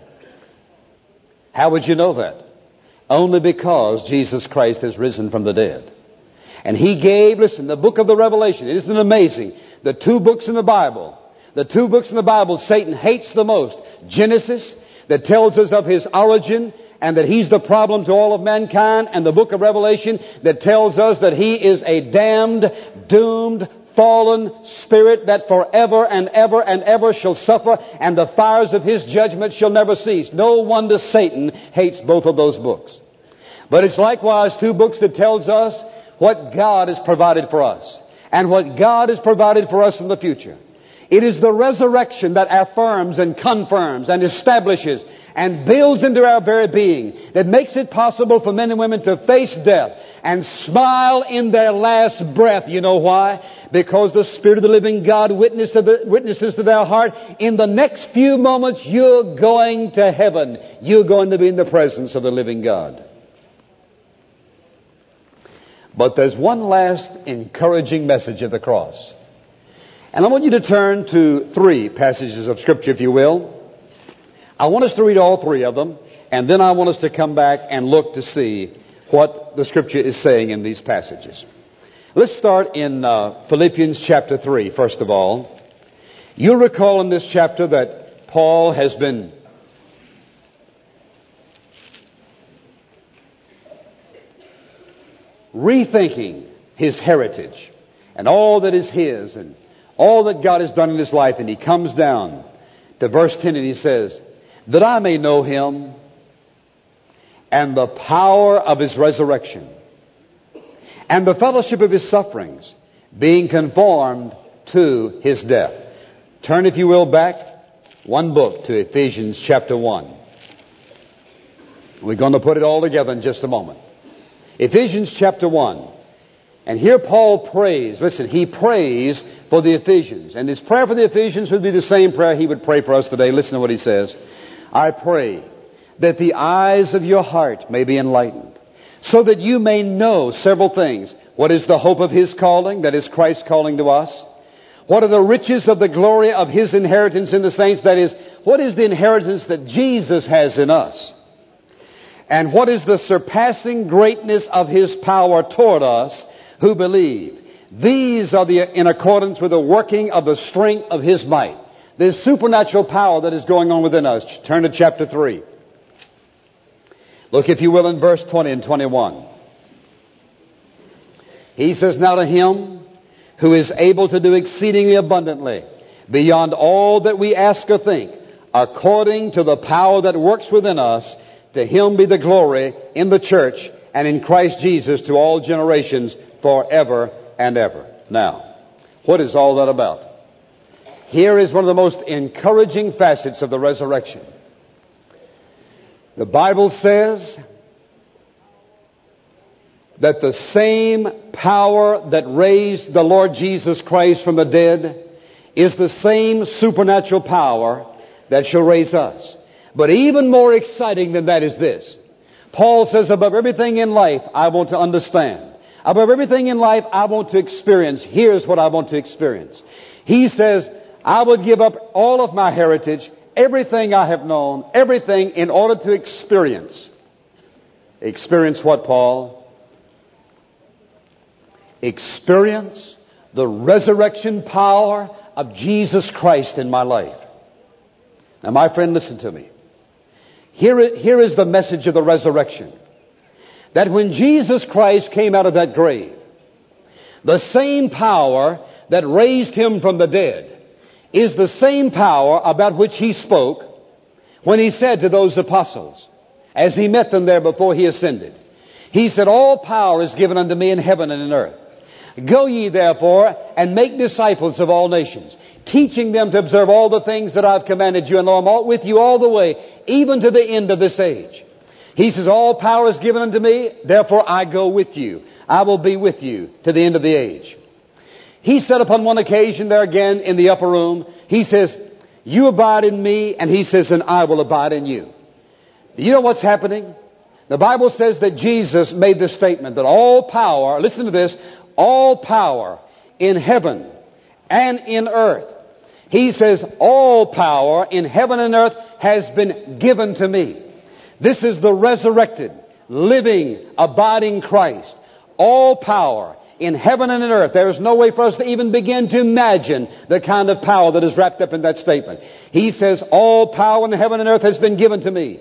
How would you know that? Only because Jesus Christ has risen from the dead. And He gave, listen, the book of the Revelation, isn't it amazing? The two books in the Bible, the two books in the Bible Satan hates the most. Genesis, that tells us of His origin and that He's the problem to all of mankind, and the book of Revelation that tells us that He is a damned, doomed, fallen spirit that forever and ever and ever shall suffer, and the fires of His judgment shall never cease. No wonder Satan hates both of those books. But it's likewise two books that tells us what God has provided for us and what God has provided for us in the future. It is the resurrection that affirms and confirms and establishes and builds into our very being, that makes it possible for men and women to face death and smile in their last breath. You know why? Because the Spirit of the living God witness to the, witnesses to their heart. In the next few moments, you're going to heaven. You're going to be in the presence of the living God. But there's one last encouraging message of the cross. And I want you to turn to three passages of Scripture, if you will. I want us to read all three of them, and then I want us to come back and look to see what the Scripture is saying in these passages. Let's start in uh, Philippians chapter three, first of all. You'll recall in this chapter that Paul has been rethinking his heritage and all that is his and all that God has done in his life, and he comes down to verse ten, and he says, that I may know him and the power of his resurrection and the fellowship of his sufferings, being conformed to his death. Turn, if you will, back one book to Ephesians chapter one. We're going to put it all together in just a moment. Ephesians chapter one. And here Paul prays. Listen, he prays for the Ephesians. And his prayer for the Ephesians would be the same prayer he would pray for us today. Listen to what he says. I pray that the eyes of your heart may be enlightened, so that you may know several things. What is the hope of his calling? That is Christ's calling to us. What are the riches of the glory of his inheritance in the saints? That is, what is the inheritance that Jesus has in us? And what is the surpassing greatness of his power toward us who believe? These are the, in accordance with the working of the strength of his might. There's supernatural power that is going on within us. Turn to chapter three. Look, if you will, in verse twenty and twenty-one. He says, now to him who is able to do exceedingly abundantly, beyond all that we ask or think, according to the power that works within us, to him be the glory in the church and in Christ Jesus to all generations forever and ever. Now, what is all that about? Here is one of the most encouraging facets of the resurrection. The Bible says that the same power that raised the Lord Jesus Christ from the dead is the same supernatural power that shall raise us. But even more exciting than that is this. Paul says, above everything in life, I want to understand. Above everything in life, I want to experience. Here's what I want to experience. He says, I would give up all of my heritage, everything I have known, everything in order to experience. Experience what, Paul? Experience the resurrection power of Jesus Christ in my life. Now, my friend, listen to me. Here, here is the message of the resurrection. That when Jesus Christ came out of that grave, the same power that raised him from the dead is the same power about which he spoke when he said to those apostles, as he met them there before he ascended. He said, all power is given unto me in heaven and in earth. Go ye therefore and make disciples of all nations, teaching them to observe all the things that I've commanded you, and lo, I'm all with you all the way, even to the end of this age. He says, all power is given unto me, therefore I go with you. I will be with you to the end of the age. He said upon one occasion there again in the upper room, he says, you abide in me, and he says, and I will abide in you. Do you know what's happening? The Bible says that Jesus made the statement that all power, listen to this, all power in heaven and in earth. He says, all power in heaven and earth has been given to me. This is the resurrected, living, abiding Christ. All power in heaven and in earth. There is no way for us to even begin to imagine the kind of power that is wrapped up in that statement. He says, all power in heaven and earth has been given to me.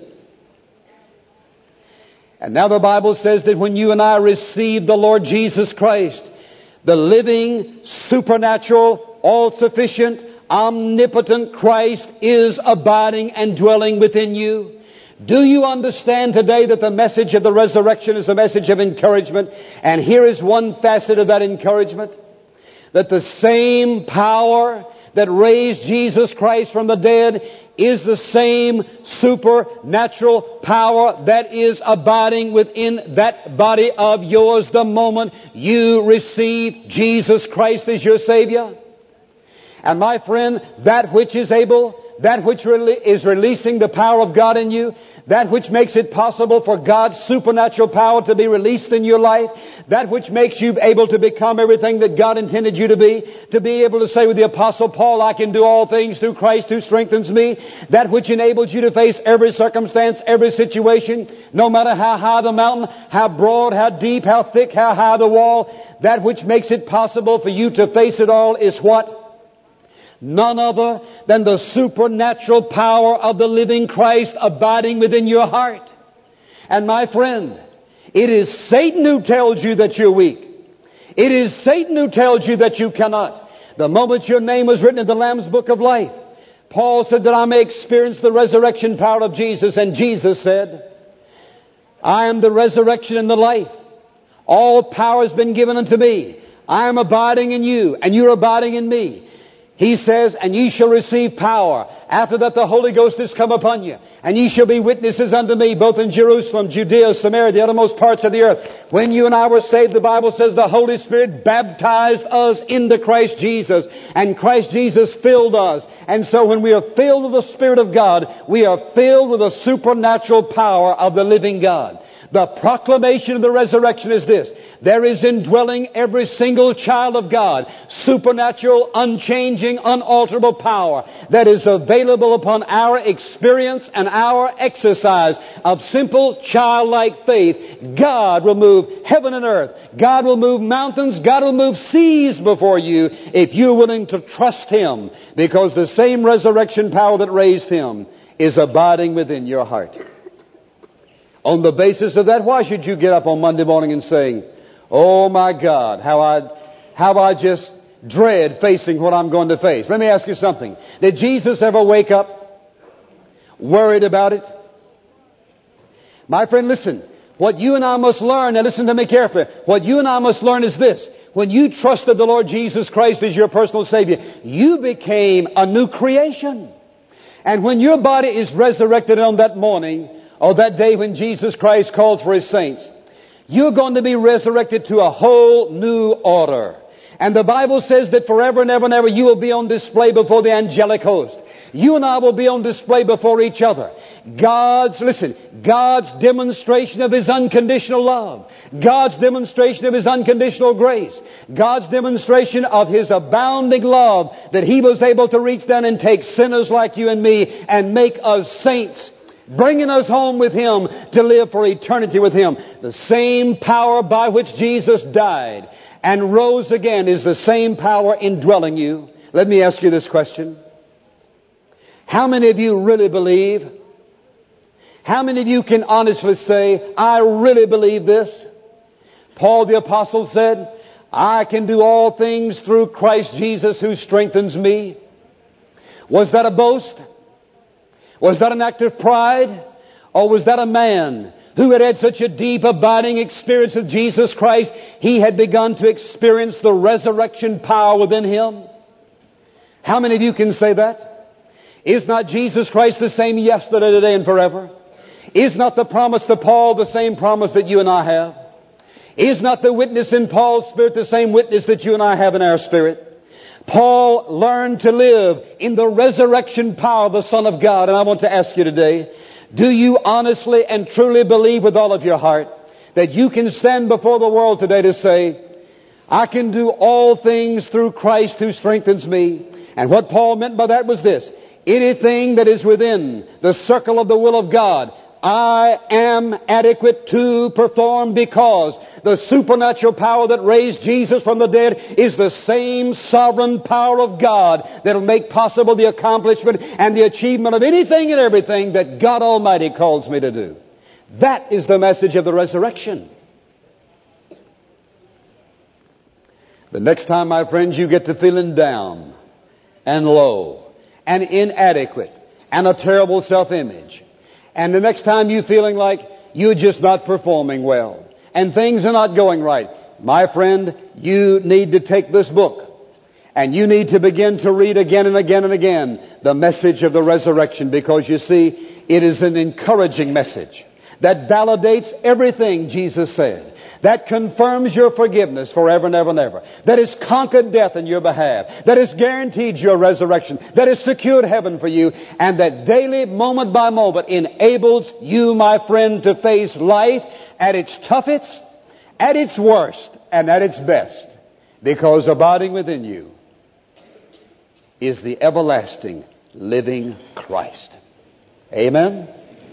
And now the Bible says that when you and I receive the Lord Jesus Christ, the living, supernatural, all-sufficient, omnipotent Christ is abiding and dwelling within you. Do you understand today that the message of the resurrection is a message of encouragement? And here is one facet of that encouragement. That the same power that raised Jesus Christ from the dead is the same supernatural power that is abiding within that body of yours the moment you receive Jesus Christ as your Savior. And my friend, that which is able, that which really is releasing the power of God in you, that which makes it possible for God's supernatural power to be released in your life, that which makes you able to become everything that God intended you to be, to be able to say with the Apostle Paul, I can do all things through Christ who strengthens me, that which enables you to face every circumstance, every situation, no matter how high the mountain, how broad, how deep, how thick, how high the wall, that which makes it possible for you to face it all is what? None other than the supernatural power of the living Christ abiding within your heart. And my friend, it is Satan who tells you that you're weak. It is Satan who tells you that you cannot. The moment your name was written in the Lamb's Book of Life, Paul said that I may experience the resurrection power of Jesus. And Jesus said, I am the resurrection and the life. All power has been given unto me. I am abiding in you, and you're abiding in me. He says, and ye shall receive power. After that the Holy Ghost is come upon you. And ye shall be witnesses unto me, both in Jerusalem, Judea, Samaria, the uttermost parts of the earth. When you and I were saved, the Bible says the Holy Spirit baptized us into Christ Jesus. And Christ Jesus filled us. And so when we are filled with the Spirit of God, we are filled with the supernatural power of the living God. The proclamation of the resurrection is this. There is indwelling every single child of God supernatural, unchanging, unalterable power that is available upon our experience and our exercise of simple childlike faith. God will move heaven and earth. God will move mountains. God will move seas before you if you're willing to trust Him, because the same resurrection power that raised Him is abiding within your heart. On the basis of that, why should you get up on Monday morning and say, oh my God, how I, how I just dread facing what I'm going to face? Let me ask you something. Did Jesus ever wake up worried about it? My friend, listen. What you and I must learn, now listen to me carefully. What you and I must learn is this. When you trusted the Lord Jesus Christ as your personal Savior, you became a new creation. And when your body is resurrected on that morning, or that day when Jesus Christ called for His saints, you're going to be resurrected to a whole new order. And the Bible says that forever and ever and ever you will be on display before the angelic host. You and I will be on display before each other. God's, listen, God's demonstration of His unconditional love. God's demonstration of His unconditional grace. God's demonstration of His abounding love, that He was able to reach down and take sinners like you and me and make us saints, bringing us home with Him to live for eternity with Him. The same power by which Jesus died and rose again is the same power indwelling you. Let me ask you this question. How many of you really believe? How many of you can honestly say, I really believe this? Paul the Apostle said, I can do all things through Christ Jesus who strengthens me. Was that a boast? Was that an act of pride? Or was that a man who had had such a deep, abiding experience with Jesus Christ, he had begun to experience the resurrection power within him? How many of you can say that? Is not Jesus Christ the same yesterday, today, and forever? Is not the promise to Paul the same promise that you and I have? Is not the witness in Paul's spirit the same witness that you and I have in our spirit? Paul learned to live in the resurrection power of the Son of God. And I want to ask you today, do you honestly and truly believe with all of your heart that you can stand before the world today to say, I can do all things through Christ who strengthens me? And what Paul meant by that was this: anything that is within the circle of the will of God, I am adequate to perform, because the supernatural power that raised Jesus from the dead is the same sovereign power of God that will make possible the accomplishment and the achievement of anything and everything that God Almighty calls me to do. That is the message of the resurrection. The next time, my friends, you get to feeling down and low and inadequate and a terrible self-image, and the next time you feeling like you're just not performing well and things are not going right, my friend, you need to take this book and you need to begin to read again and again and again the message of the resurrection, because you see, it is an encouraging message that validates everything Jesus said, that confirms your forgiveness forever and ever and ever, that has conquered death in your behalf, that has guaranteed your resurrection, that has secured heaven for you, and that daily, moment by moment, enables you, my friend, to face life at its toughest, at its worst, and at its best, because abiding within you is the everlasting living Christ. Amen?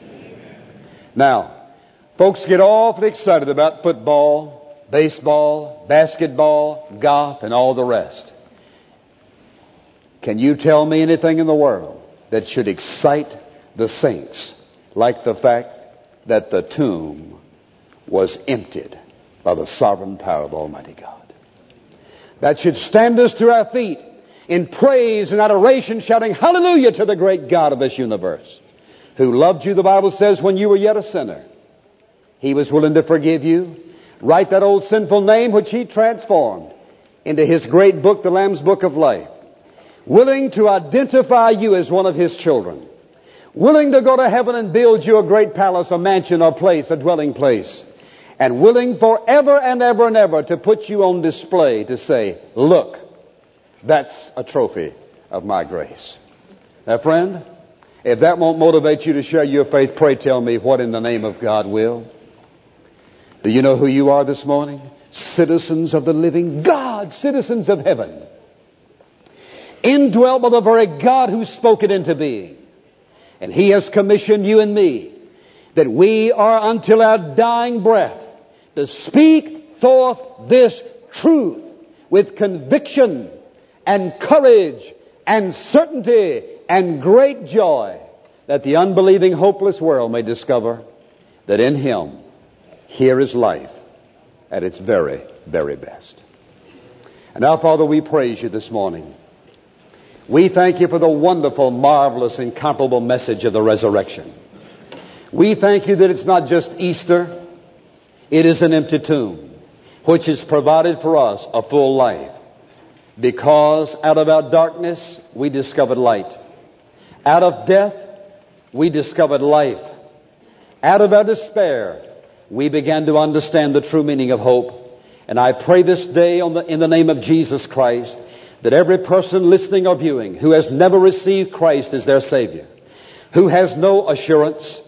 Now, folks get awfully excited about football, baseball, basketball, golf, and all the rest. Can you tell me anything in the world that should excite the saints like the fact that the tomb was emptied by the sovereign power of Almighty God? That should stand us to our feet in praise and adoration, shouting hallelujah to the great God of this universe, who loved you, the Bible says, when you were yet a sinner. He was willing to forgive you, write that old sinful name which He transformed into His great book, the Lamb's Book of Life. Willing to identify you as one of His children. Willing to go to heaven and build you a great palace, a mansion, a place, a dwelling place. And willing forever and ever and ever to put you on display to say, look, that's a trophy of my grace. Now, friend, if that won't motivate you to share your faith, pray tell me what in the name of God will. Do you know who you are this morning? Citizens of the living God, citizens of heaven. Indwelt by the very God who spoke it into being. And He has commissioned you and me that we are until our dying breath to speak forth this truth with conviction and courage and certainty and great joy, that the unbelieving, hopeless world may discover that in Him, here is life at its very, very best. And now, Father, we praise You this morning. We thank You for the wonderful, marvelous, incomparable message of the resurrection. We thank You that it's not just Easter, it is an empty tomb, which has provided for us a full life. Because out of our darkness, we discovered light. Out of death, we discovered life. Out of our despair, we began to understand the true meaning of hope. And I pray this day on the, in the name of Jesus Christ, that every person listening or viewing who has never received Christ as their Savior, who has no assurance,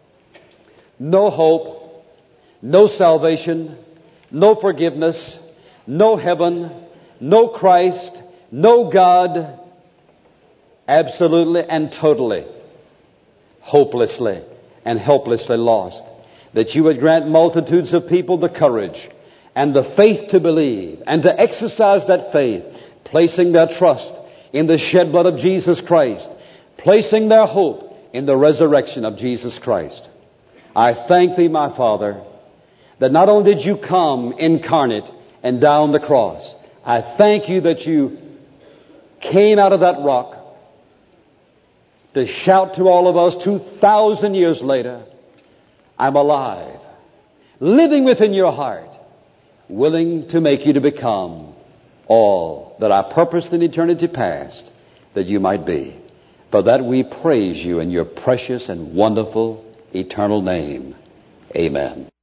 no hope, no salvation, no forgiveness, no heaven, no Christ, no God, absolutely and totally, hopelessly and helplessly lost, that You would grant multitudes of people the courage and the faith to believe and to exercise that faith, placing their trust in the shed blood of Jesus Christ, placing their hope in the resurrection of Jesus Christ. I thank Thee, my Father, that not only did You come incarnate and die on the cross, I thank You that You came out of that rock to shout to all of us two thousand years later, I'm alive, living within your heart, willing to make you to become all that I purposed in eternity past that you might be. For that we praise You in Your precious and wonderful eternal name. Amen.